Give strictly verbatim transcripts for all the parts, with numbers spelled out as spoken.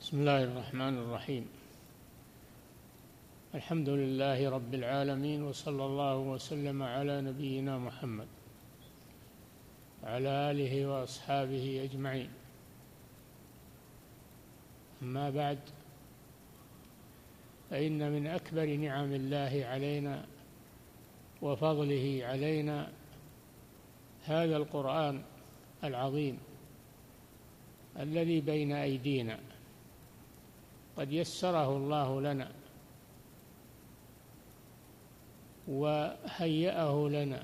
بسم الله الرحمن الرحيم. الحمد لله رب العالمين، وصلى الله وسلم على نبينا محمد وعلى آله وأصحابه أجمعين. أما بعد، فإن من أكبر نعم الله علينا وفضله علينا هذا القرآن العظيم الذي بين أيدينا، قد يسره الله لنا وهيأه لنا،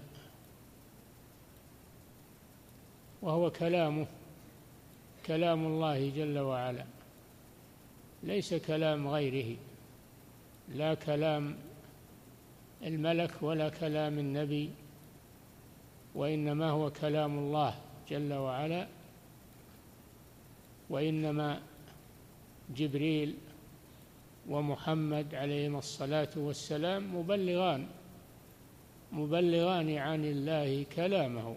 وهو كلامه كلام الله جل وعلا، ليس كلام غيره، لا كلام الملك ولا كلام النبي، وإنما هو كلام الله جل وعلا. وإنما جبريل ومحمد عليهما الصلاة والسلام مبلغان مبلغان عن الله كلامه،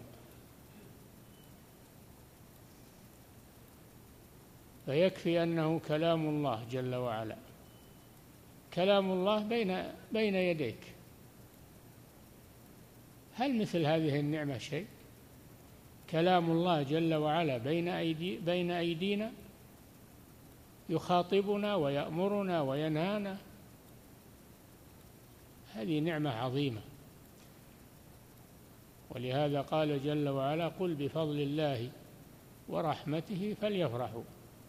فيكفي أنه كلام الله جل وعلا، كلام الله بين بين يديك. هل مثل هذه النعمة شيء؟ كلام الله جل وعلا بين أيدي بين أيدينا، يخاطبنا ويأمرنا وينهانا. هذه نعمة عظيمة، ولهذا قال جل وعلا: قل بفضل الله ورحمته فليفرحوا.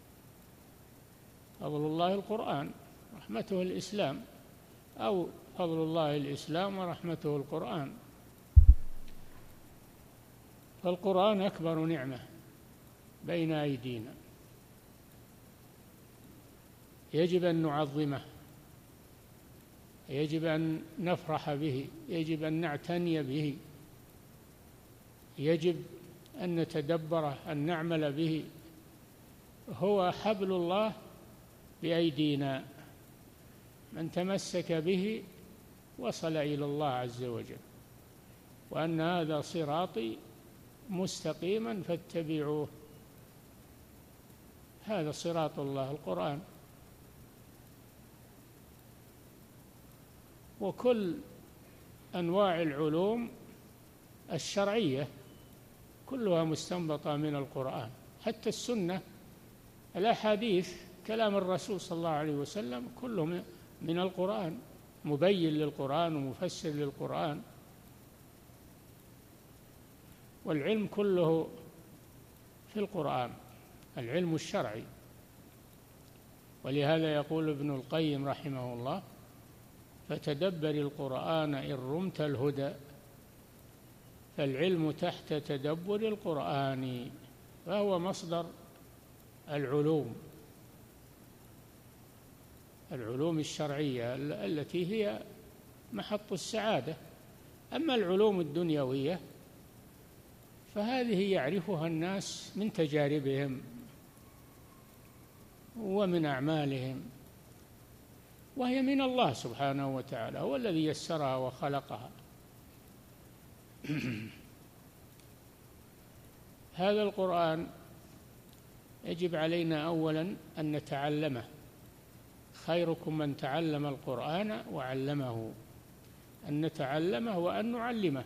فضل الله القرآن، رحمته الإسلام، أو فضل الله الإسلام ورحمته القرآن. فالقرآن أكبر نعمة بين أيدينا، يجب أن نعظمه، يجب أن نفرح به، يجب أن نعتني به، يجب أن نتدبره، أن نعمل به. هو حبل الله بأيدينا، من تمسك به وصل إلى الله عز وجل. وأن هذا صراطي مستقيما فاتبعوه، هذا صراط الله القرآن. وكل أنواع العلوم الشرعية كلها مستنبطة من القرآن، حتى السنة، الأحاديث، كلام الرسول صلى الله عليه وسلم كله من القرآن، مبين للقرآن ومفسر للقرآن. والعلم كله في القرآن، العلم الشرعي. ولهذا يقول ابن القيم رحمه الله: فتدبر القرآن إن رمت الهدى، فالعلم تحت تدبر القرآن، فهو مصدر العلوم العلوم الشرعية التي هي محط السعادة. أما العلوم الدنيوية فهذه يعرفها الناس من تجاربهم ومن أعمالهم، وهي من الله سبحانه وتعالى، هو الذي يسرها وخلقها. هذا القرآن يجب علينا أولا أن نتعلمه، خيركم من تعلم القرآن وعلمه، أن نتعلمه وأن نعلمه،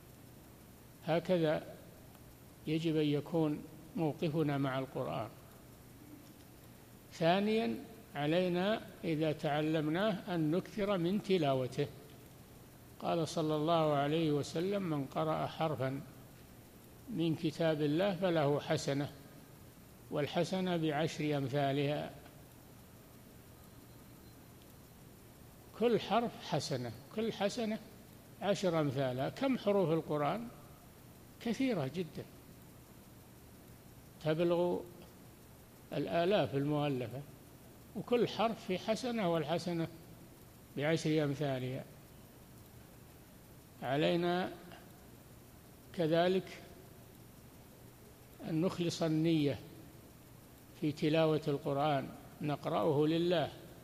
هكذا يجب أن يكون موقفنا مع القرآن. ثانيا، علينا إذا تعلمناه أن نكثر من تلاوته. قال صلى الله عليه وسلم: من قرأ حرفا من كتاب الله فله حسنة، والحسنة بعشر أمثالها. كل حرف حسنة، كل حسنة عشر أمثالها. كم حروف القرآن؟ كثيرة جدا، تبلغ الآلاف المؤلفة، وكل حرف في حسنة، والحسنة بعشر أمثالها. علينا كذلك أن نخلص النية في تلاوة القرآن، نقرأه لله،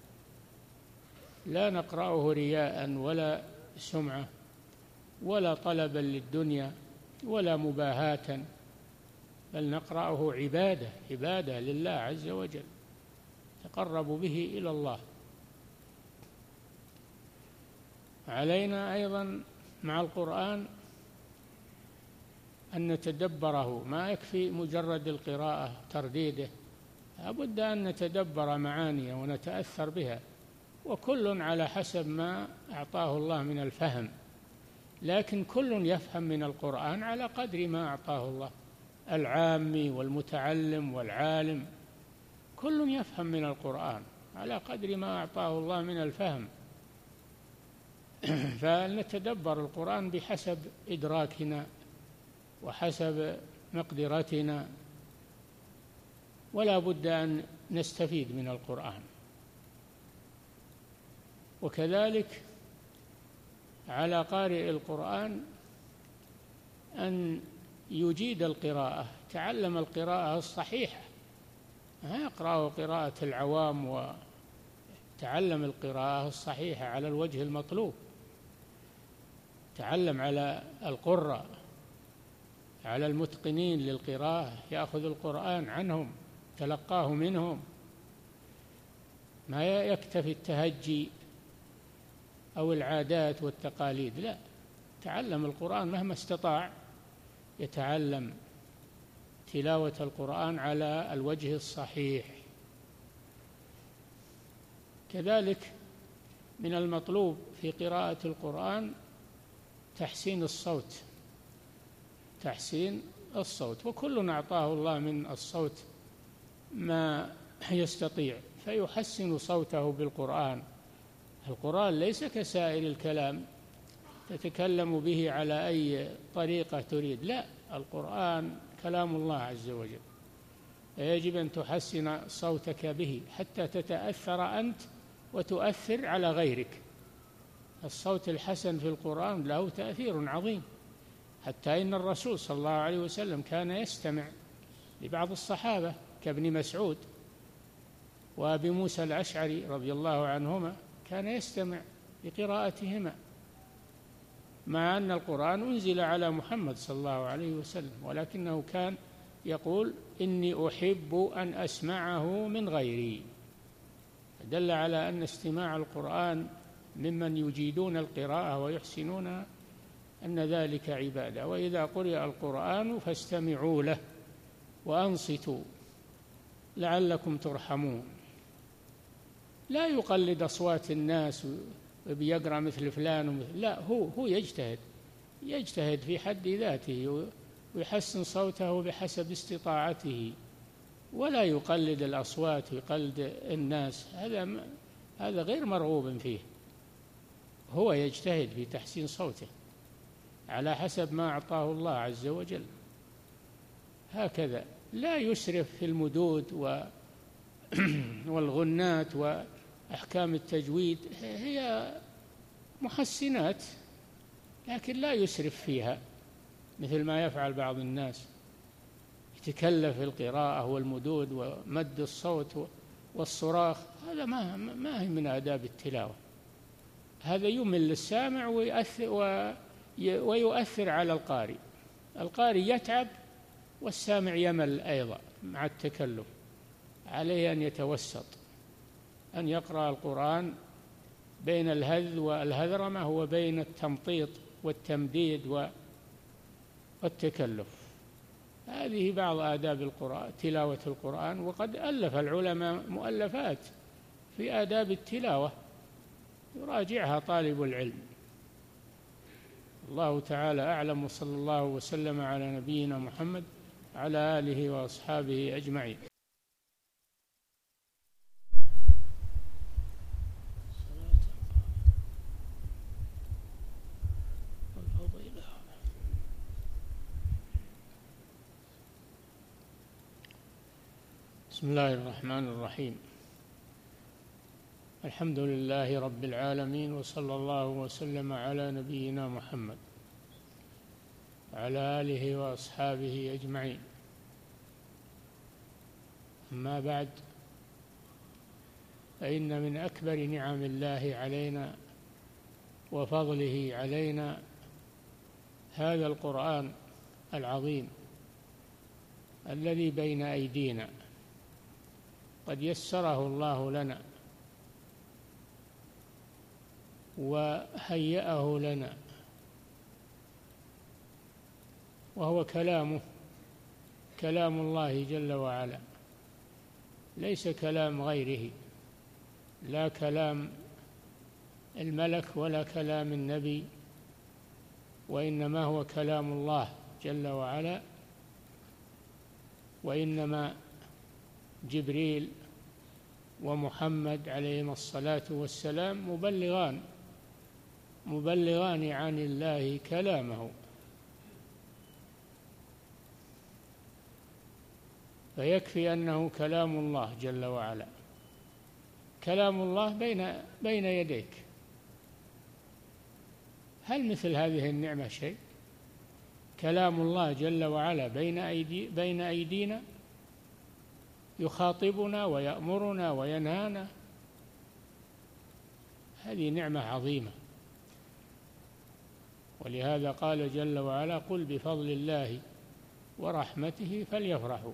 لا نقرأه رياء ولا سمعة ولا طلبا للدنيا ولا مباهاة، بل نقرأه عبادة عبادة لله عز وجل. تقرب به إلى الله. علينا أيضا مع القرآن أن نتدبره، ما يكفي مجرد القراءة ترديده، لابد أن نتدبر معانيه ونتأثر بها، وكل على حسب ما أعطاه الله من الفهم، لكن كل يفهم من القرآن على قدر ما أعطاه الله، العامي والمتعلم والعالم كل يفهم من القرآن على قدر ما أعطاه الله من الفهم. فلنتدبر القرآن بحسب إدراكنا وحسب مقدرتنا، ولا بد أن نستفيد من القرآن. وكذلك على قارئ القرآن أن يجيد القراءة، تعلم القراءة الصحيحة، ما يقرأ قراءة العوام، وتعلم القراءة الصحيحة على الوجه المطلوب، تعلم على القراء، على المتقنين للقراءة، يأخذ القرآن عنهم، تلقاه منهم، ما يكتفي التهجي أو العادات والتقاليد، لا، تعلم القرآن مهما استطاع، يتعلم تلاوة القرآن على الوجه الصحيح. كذلك من المطلوب في قراءة القرآن تحسين الصوت، تحسين الصوت، وكل أعطاه الله من الصوت ما يستطيع فيحسن صوته بالقرآن. القرآن ليس كسائر الكلام تتكلم به على أي طريقة تريد، لا، القرآن كلام الله عز وجل، يجب أن تحسن صوتك به حتى تتأثر أنت وتؤثر على غيرك. الصوت الحسن في القرآن له تأثير عظيم، حتى إن الرسول صلى الله عليه وسلم كان يستمع لبعض الصحابة كابن مسعود وأبي موسى الأشعري رضي الله عنهما، كان يستمع لقراءتهما، مع أن القرآن أنزل على محمد صلى الله عليه وسلم، ولكنه كان يقول إني أحب أن أسمعه من غيري، دل على أن استماع القرآن ممن يجيدون القراءة ويحسنونها أن ذلك عبادة. وإذا قرئ القرآن فاستمعوا له وأنصتوا لعلكم ترحمون. لا يقلد أصوات الناس وبيقرأ مثل فلان ومثل، لا، هو هو يجتهد يجتهد في حد ذاته ويحسن صوته بحسب استطاعته، ولا يقلد الأصوات ويقلد الناس، هذا هذا غير مرغوب فيه. هو يجتهد في تحسين صوته على حسب ما أعطاه الله عز وجل، هكذا، لا يسرف في المدود والغنات وأحكام التجويد، هي محسنات لكن لا يسرف فيها مثل ما يفعل بعض الناس، يتكلف القراءة والمدود ومد الصوت والصراخ، هذا ما ما هي من آداب التلاوة، هذا يمل السامع ويؤثر, ويؤثر على القارئ، القارئ يتعب والسامع يمل أيضا مع التكلف. عليه أن يتوسط، أن يقرأ القرآن بين الهذ والهذرمة وبين التمطيط والتمديد والتكلف. هذه بعض آداب القرآن، تلاوة القرآن، وقد ألف العلماء مؤلفات في آداب التلاوة يراجعها طالب العلم. الله تعالى أعلم، وصلى الله وسلم على نبينا محمد على آله وأصحابه أجمعين. بسم الله الرحمن الرحيم، الحمد لله رب العالمين، وصلى الله وسلم على نبينا محمد وعلى آله وأصحابه أجمعين. أما بعد، فإن من أكبر نعم الله علينا وفضله علينا هذا القرآن العظيم الذي بين أيدينا، قد يسره الله لنا وهيأه لنا، وهو كلامه، كلام الله جل وعلا، ليس كلام غيره، لا كلام الملك ولا كلام النبي، وإنما هو كلام الله جل وعلا. وإنما جبريل ومحمد عليهما الصلاة والسلام مبلغان مبلغان عن الله كلامه، فيكفي أنه كلام الله جل وعلا، كلام الله بين بين يديك. هل مثل هذه النعمة شيء؟ كلام الله جل وعلا بين أيدي بين أيدينا، يخاطبنا ويأمرنا وينهانا، هذه نعمة عظيمة. ولهذا قال جل وعلا: قل بفضل الله ورحمته فليفرحوا.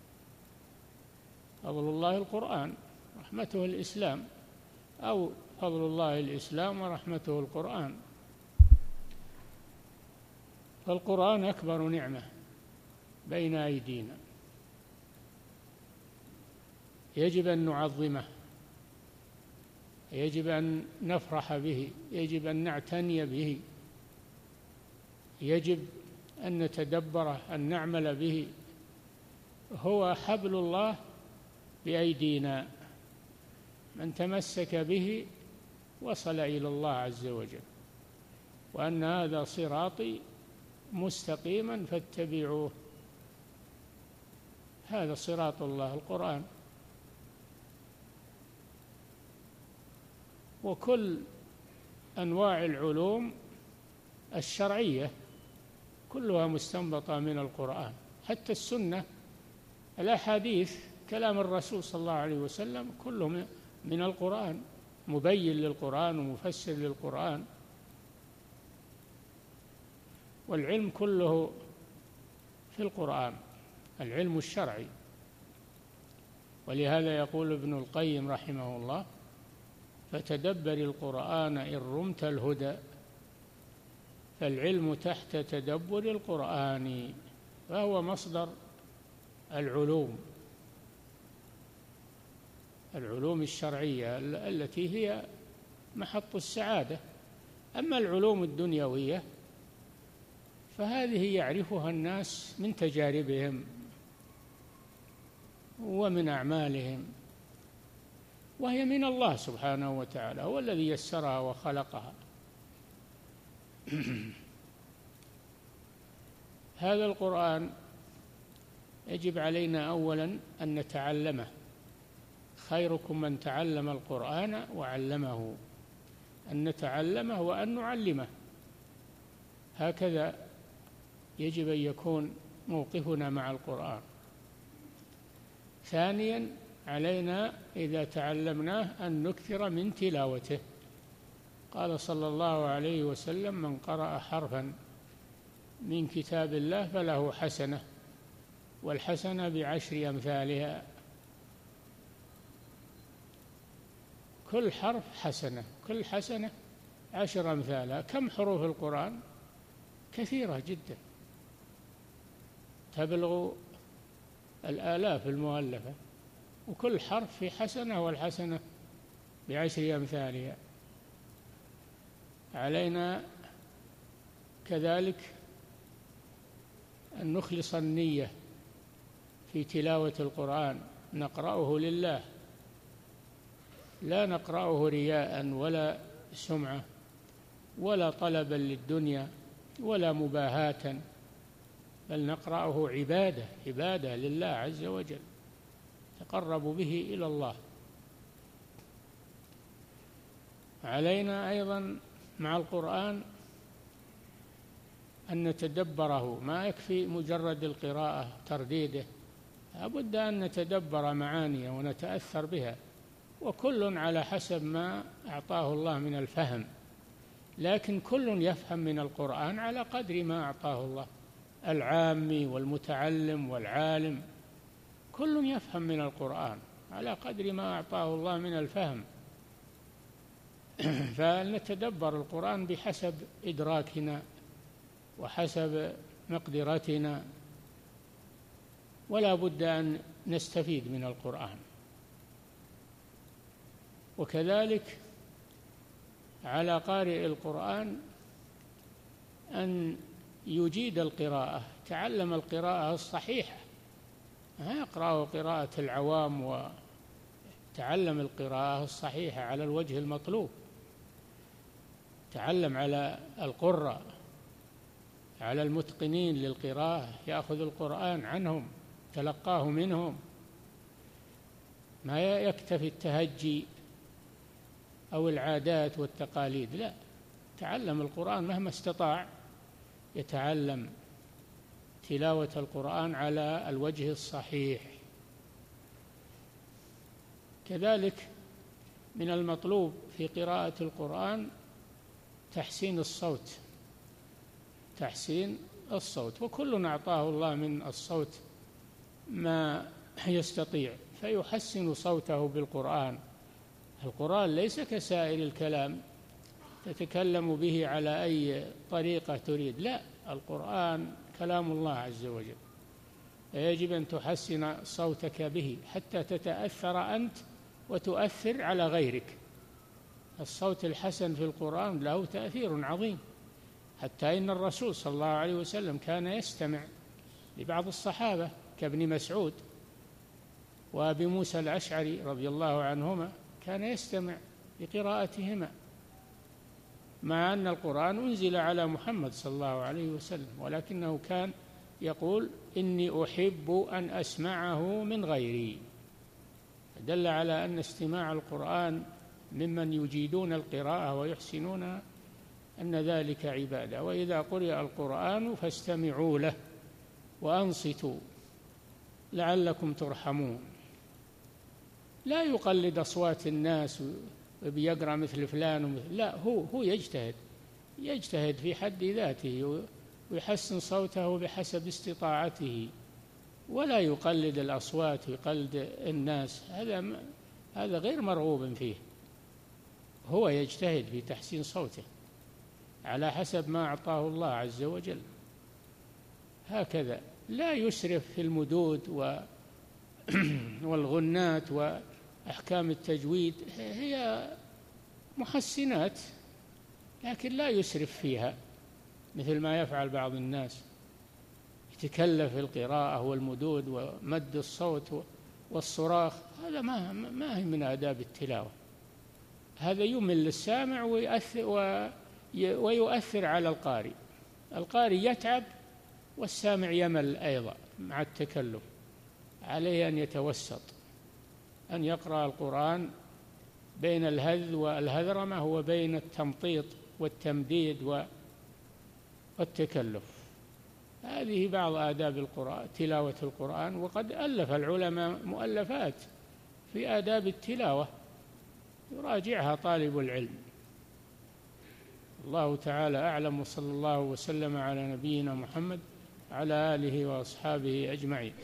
فضل الله القرآن، رحمته الإسلام، أو فضل الله الإسلام ورحمته القرآن. فالقرآن أكبر نعمة بين أيدينا، يجب أن نعظمه، يجب أن نفرح به، يجب أن نعتني به، يجب أن نتدبره، أن نعمل به. هو حبل الله بأيدينا، من تمسك به وصل إلى الله عز وجل. وأن هذا صراطي مستقيما فاتبعوه، هذا صراط الله القرآن. وكل أنواع العلوم الشرعية كلها مستنبطة من القرآن، حتى السنة، الأحاديث، كلام الرسول صلى الله عليه وسلم كله من القرآن، مبين للقرآن ومفسر للقرآن. والعلم كله في القرآن، العلم الشرعي. ولهذا يقول ابن القيم رحمه الله: فتدبر القرآن إن رمت الهدى، فالعلم تحت تدبر القرآن، فهو مصدر العلوم، العلوم الشرعية التي هي محط السعادة. أما العلوم الدنيوية فهذه يعرفها الناس من تجاربهم ومن أعمالهم، وهي من الله سبحانه وتعالى، هو الذي يسرها وخلقها. هذا القرآن يجب علينا أولا أن نتعلمه، خيركم من تعلم القرآن وعلمه، أن نتعلمه وأن نعلمه، هكذا يجب أن يكون موقفنا مع القرآن. ثانيا، علينا إذا تعلمناه أن نكثر من تلاوته. قال صلى الله عليه وسلم: من قرأ حرفا من كتاب الله فله حسنة، والحسنة بعشر أمثالها. كل حرف حسنة، كل حسنة عشر أمثالها. كم حروف القرآن؟ كثيرة جدا، تبلغ الآلاف المؤلفة، وكل حرف في حسنة، والحسنة بعشر أمثالها. علينا كذلك أن نخلص النية في تلاوة القرآن، نقرأه لله، لا نقرأه رياء ولا سمعة ولا طلبا للدنيا ولا مباهاة، بل نقرأه عبادة عبادة لله عز وجل، تقرب به إلى الله. علينا أيضا مع القرآن أن نتدبره، ما يكفي مجرد القراءة ترديده، لابد أن نتدبر معانيه ونتأثر بها، وكل على حسب ما أعطاه الله من الفهم، لكن كل يفهم من القرآن على قدر ما أعطاه الله، العامي والمتعلم والعالم، كل يفهم من القرآن على قدر ما أعطاه الله من الفهم. فلنتدبر القرآن بحسب إدراكنا وحسب مقدرتنا، ولا بد أن نستفيد من القرآن. وكذلك على قارئ القرآن أن يجيد القراءة، تعلم القراءة الصحيحة، ما يقرأ قراءة العوام، وتعلم القراءة الصحيحة على الوجه المطلوب. تعلم على القراء، على المتقنين للقراءة، يأخذ القرآن عنهم، تلقاه منهم، ما يكتفي التهجي أو العادات والتقاليد، لا، تعلم القرآن مهما استطاع، يتعلم تلاوة القرآن على الوجه الصحيح. كذلك من المطلوب في قراءة القرآن تحسين الصوت، تحسين الصوت، وكل أعطاه الله من الصوت ما يستطيع، فيحسن صوته بالقرآن. القرآن ليس كسائر الكلام تتكلم به على أي طريقة تريد، لا، القرآن كلام الله عز وجل، يجب أن تحسن صوتك به حتى تتأثر أنت وتؤثر على غيرك. الصوت الحسن في القرآن له تأثير عظيم، حتى إن الرسول صلى الله عليه وسلم كان يستمع لبعض الصحابة كابن مسعود وأبي موسى الأشعري رضي الله عنهما، كان يستمع لقراءتهما، مع أن القرآن أنزل على محمد صلى الله عليه وسلم، ولكنه كان يقول إني أحب أن أسمعه من غيري. دل على أن استماع القرآن ممن يجيدون القراءة ويحسنونها أن ذلك عبادة. وإذا قرئ القرآن فاستمعوا له وأنصتوا لعلكم ترحمون. لا يقلد أصوات الناس وبيقرأ مثل فلان ومثل، لا، هو هو يجتهد يجتهد في حد ذاته ويحسن صوته بحسب استطاعته، ولا يقلد الأصوات ويقلد الناس، هذا هذا غير مرغوب فيه. هو يجتهد في تحسين صوته على حسب ما أعطاه الله عز وجل، هكذا. لا يسرف في المدود والغنات وأحكام التجويد، هي محسنات لكن لا يسرف فيها مثل ما يفعل بعض الناس، يتكلف في القراءة والمدود ومد الصوت والصراخ، هذا ما ما هي من آداب التلاوة، هذا يمل السامع ويؤثر, ويؤثر على القارئ. القارئ يتعب والسامع يمل أيضا مع التكلف. عليه أن يتوسط، أن يقرأ القرآن بين الهذ والهذرمة، هو بين التمطيط والتمديد والتكلف. هذه بعض آداب القرآن، تلاوة القرآن، وقد ألف العلماء مؤلفات في آداب التلاوة يراجعها طالب العلم. الله تعالى أعلم، وصلى الله وسلم على نبينا محمد على آله وأصحابه أجمعين.